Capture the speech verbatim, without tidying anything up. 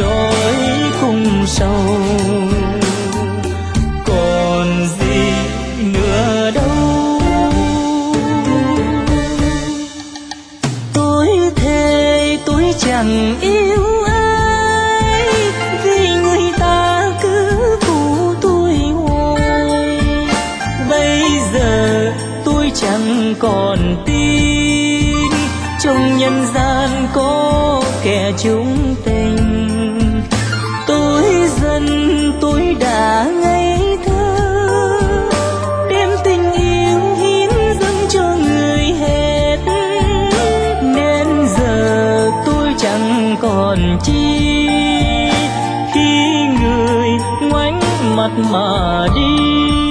trôi cùng sầu. Còn gì nữa đâu, tôi thề tôi chẳng yêu ai, vì người ta cứ phụ tôi hoài. Bây giờ tôi chẳng còn tin trong nhân gian có kẻ chung tình. Tôi dần tôi đã ngây thơ, đem tình yêu hiến dâng cho người hết, nên giờ tôi chẳng còn chi khi người ngoảnh mặt mà đi.